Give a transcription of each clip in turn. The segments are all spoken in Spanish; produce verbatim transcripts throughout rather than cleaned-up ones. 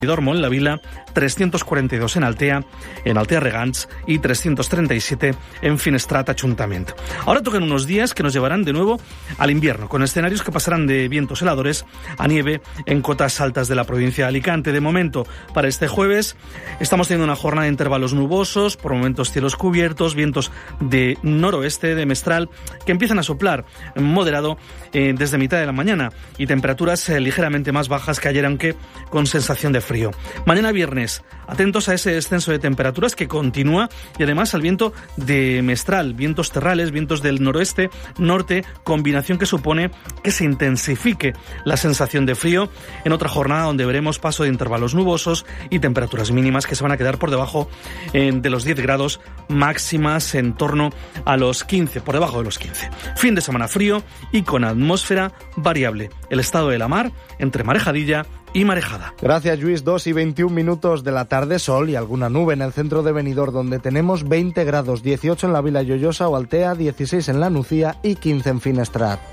Dormo en la Vila, trescientos cuarenta y dos en Altea, en Altea Regants y trescientos treinta y siete en Finestrat Ayuntamiento. Ahora tocan unos días que nos llevarán de nuevo al invierno, con escenarios que pasarán de vientos heladores a nieve en cotas altas de la provincia de Alicante. De momento, para este jueves, estamos teniendo una jornada de intervalos nubosos, por momentos cielos cubiertos, vientos de noroeste, de mestral, que empiezan a soplar moderado eh, desde mitad de la mañana y temperaturas eh, ligeramente más bajas que ayer, aunque con sensación de frío. Frío. Mañana viernes, atentos a ese descenso de temperaturas que continúa y además al viento de mestral, vientos terrales, vientos del noroeste, norte, combinación que supone que se intensifique la sensación de frío en otra jornada donde veremos paso de intervalos nubosos y temperaturas mínimas que se van a quedar por debajo eh, de los diez grados, máximas en torno a los quince, por debajo de los quince. Fin de semana frío y con atmósfera variable. El estado de la mar entre marejadilla y marejada. Gracias, Luis. dos y veintiún minutos de la tarde, sol y alguna nube en el centro de Benidorm, donde tenemos veinte grados, dieciocho en la Vila Lloyosa o Altea, dieciséis en la Nucía y quince en Finestrat.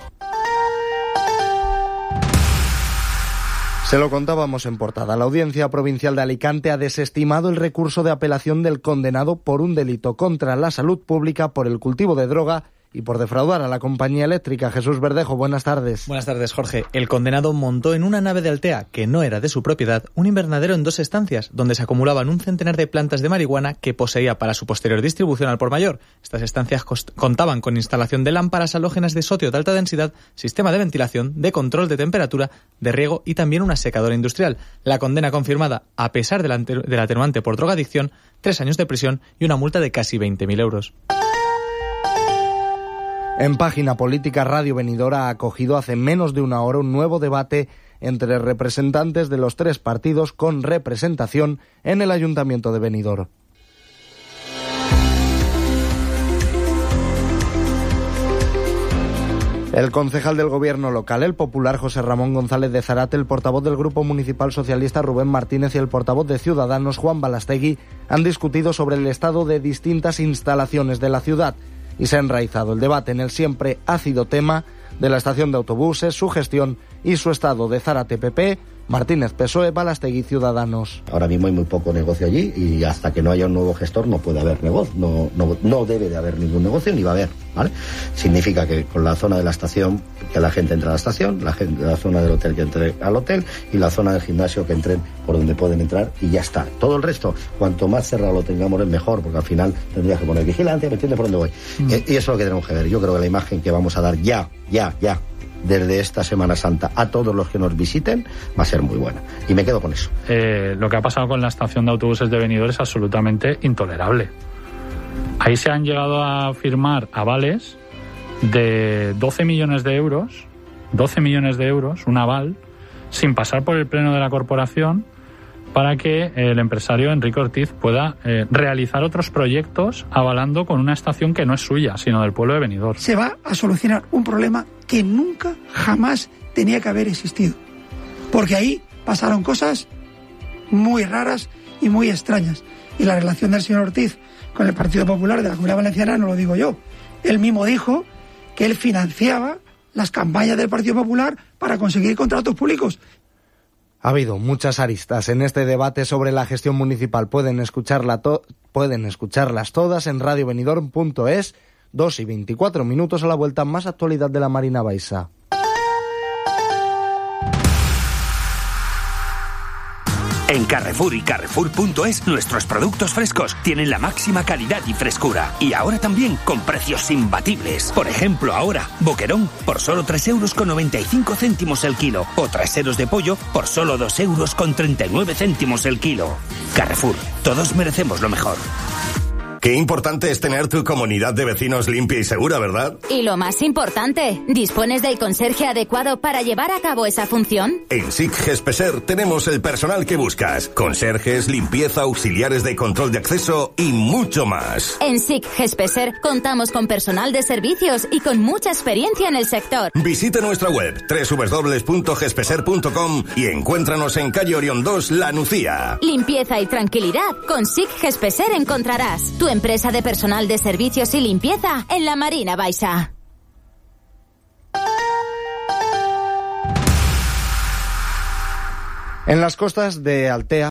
Se lo contábamos en portada. La Audiencia Provincial de Alicante ha desestimado el recurso de apelación del condenado por un delito contra la salud pública por el cultivo de droga y por defraudar a la compañía eléctrica. Jesús Verdejo, buenas tardes. Buenas tardes, Jorge. El condenado montó en una nave de Altea, que no era de su propiedad, un invernadero en dos estancias, donde se acumulaban un centenar de plantas de marihuana que poseía para su posterior distribución al por mayor. Estas estancias contaban con instalación de lámparas halógenas de sotio de alta densidad, sistema de ventilación, de control de temperatura, de riego y también una secadora industrial. La condena confirmada, a pesar del atenuante por drogadicción, tres años de prisión y una multa de casi veinte mil euros. En Página Política, Radio Benidorm ha acogido hace menos de una hora un nuevo debate entre representantes de los tres partidos con representación en el Ayuntamiento de Benidorm. El concejal del Gobierno local, el popular José Ramón González de Zarate, el portavoz del Grupo Municipal Socialista Rubén Martínez y el portavoz de Ciudadanos Juan Balastegui han discutido sobre el estado de distintas instalaciones de la ciudad y se ha enraizado el debate en el siempre ácido tema de la estación de autobuses, su gestión y su estado. De Zarate P P, Martínez P S O E, Balastegui Ciudadanos. Ahora mismo hay muy poco negocio allí y hasta que no haya un nuevo gestor no puede haber negocio, no, no, no debe de haber ningún negocio ni va a haber, ¿vale? Significa que con la zona de la estación, que la gente entre a la estación, la, gente, la zona del hotel que entre al hotel y la zona del gimnasio que entren por donde pueden entrar y ya está. Todo el resto, cuanto más cerrado lo tengamos es mejor, porque al final tendrías que poner vigilante, ¿me entiendes por dónde voy? Mm. Eh, y eso es lo que tenemos que ver. Yo creo que la imagen que vamos a dar ya, ya, ya, desde esta Semana Santa a todos los que nos visiten va a ser muy buena y me quedo con eso. Eh, lo que ha pasado con la estación de autobuses de Benidorm es absolutamente intolerable. Ahí se han llegado a firmar avales de doce millones de euros, doce millones de euros, un aval, sin pasar por el pleno de la corporación, para que el empresario Enrique Ortiz pueda eh, realizar otros proyectos avalando con una estación que no es suya, sino del pueblo de Benidorm. Se va a solucionar un problema que nunca, jamás tenía que haber existido. Porque ahí pasaron cosas muy raras y muy extrañas. Y la relación del señor Ortiz con el Partido Popular de la Comunidad Valenciana no lo digo yo. Él mismo dijo que él financiaba las campañas del Partido Popular para conseguir contratos públicos. Ha habido muchas aristas en este debate sobre la gestión municipal. Pueden, escucharla to- pueden escucharlas todas en radio benidorm punto es. dos y veinticuatro minutos a la vuelta, más actualidad de la Marina Baixa. En Carrefour y Carrefour punto es, nuestros productos frescos tienen la máxima calidad y frescura. Y ahora también con precios imbatibles. Por ejemplo, ahora, boquerón por solo tres euros con noventa y cinco céntimos el kilo. O traseros de pollo por solo dos euros con treinta y nueve céntimos el kilo. Carrefour, todos merecemos lo mejor. Qué importante es tener tu comunidad de vecinos limpia y segura, ¿verdad? Y lo más importante, ¿dispones del conserje adecuado para llevar a cabo esa función? En S I C Gespeser tenemos el personal que buscas. Conserjes, limpieza, auxiliares de control de acceso y mucho más. En S I C Gespeser contamos con personal de servicios y con mucha experiencia en el sector. Visita nuestra web doble u doble u doble u punto gespeser punto com y encuéntranos en calle Orión dos, La Nucía. Limpieza y tranquilidad con S I C Gespeser encontrarás. Tu empresa de personal de servicios y limpieza en la Marina Baixa. En las costas de Altea,